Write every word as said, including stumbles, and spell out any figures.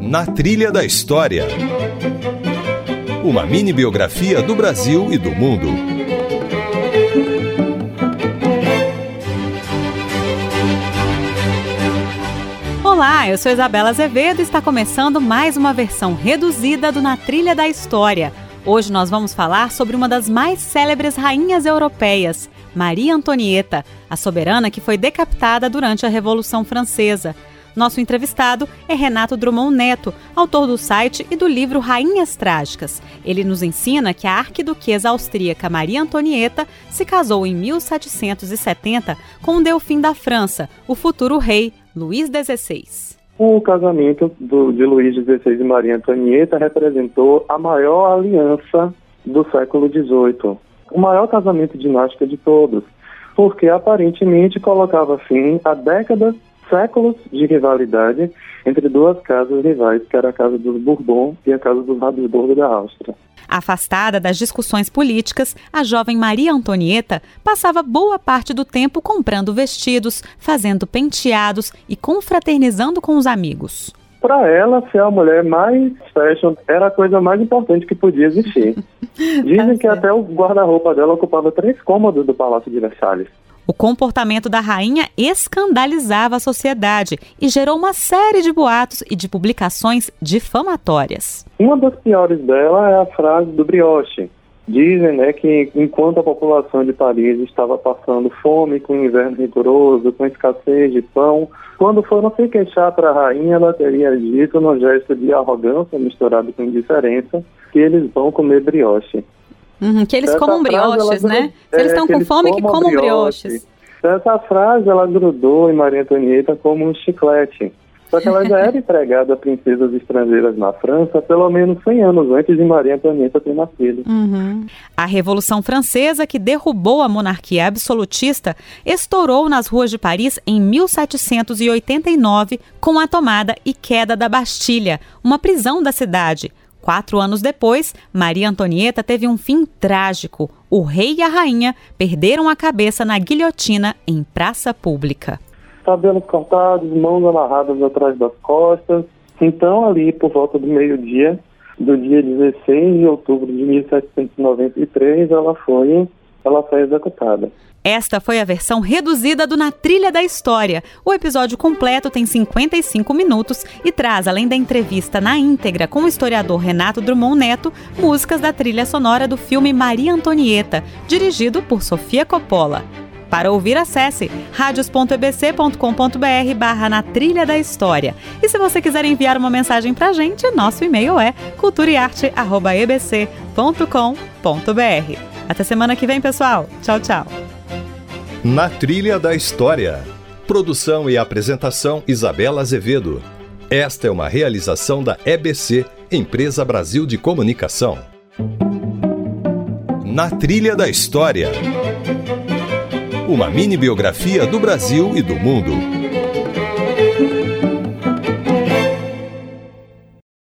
Na Trilha da História. Uma mini biografia do Brasil e do mundo. Olá, eu sou Isabela Azevedo e está começando mais uma versão reduzida do Na Trilha da História. Hoje nós vamos falar sobre uma das mais célebres rainhas europeias, Maria Antonieta, a soberana que foi decapitada durante a Revolução Francesa. Nosso entrevistado é Renato Drummond Neto, autor do site e do livro Rainhas Trágicas. Ele nos ensina que a arquiduquesa austríaca Maria Antonieta se casou em mil setecentos e setenta com o Delfim da França, o futuro rei Luís dezesseis. O casamento do, de Luís dezesseis e Maria Antonieta representou a maior aliança do século dezoito, o maior casamento dinástico de todos, porque aparentemente colocava fim a décadas, séculos de rivalidade entre duas casas rivais, que era a casa dos Bourbon e a casa dos Habsburgo da Áustria. Afastada das discussões políticas, a jovem Maria Antonieta passava boa parte do tempo comprando vestidos, fazendo penteados e confraternizando com os amigos. Para ela, ser a mulher mais fashion era a coisa mais importante que podia existir. Dizem que até o guarda-roupa dela ocupava três cômodos do Palácio de Versalhes. O comportamento da rainha escandalizava a sociedade e gerou uma série de boatos e de publicações difamatórias. Uma das piores dela é a frase do brioche. Dizem, né, que enquanto a população de Paris estava passando fome, com inverno rigoroso, com escassez de pão, quando foram se queixar para a rainha, ela teria dito, num gesto de arrogância misturado com indiferença, que eles vão comer brioche. Uhum, que eles Essa comam brioches, ela, né? É, Se eles estão com fome, que comam brioches. Essa frase, ela grudou em Maria Antonieta como um chiclete. Só que ela já era empregada a princesas estrangeiras na França pelo menos cem anos antes de Maria Antonieta ter nascido. Uhum. A Revolução Francesa, que derrubou a monarquia absolutista, estourou nas ruas de Paris em mil setecentos e oitenta e nove com a tomada e queda da Bastilha, uma prisão da cidade. Quatro anos depois, Maria Antonieta teve um fim trágico. O rei e a rainha perderam a cabeça na guilhotina em praça pública. Cabelos cortados, mãos amarradas atrás das costas. Então, ali por volta do meio-dia, do dia dezesseis de outubro de mil setecentos e noventa e três, ela foi, ela foi executada. Esta foi a versão reduzida do Na Trilha da História. O episódio completo tem cinquenta e cinco minutos e traz, além da entrevista na íntegra com o historiador Renato Drummond Neto, músicas da trilha sonora do filme Maria Antonieta, dirigido por Sofia Coppola. Para ouvir, acesse radios ponto e b c ponto com ponto b r barra na trilha da história. E se você quiser enviar uma mensagem pra gente, nosso e-mail é cultura e arte arroba e b c ponto com ponto b r. Até semana que vem, pessoal. Tchau, tchau. Na Trilha da História. Produção e apresentação Isabela Azevedo. Esta é uma realização da E B C, Empresa Brasil de Comunicação. Na Trilha da História. Uma mini biografia do Brasil e do mundo.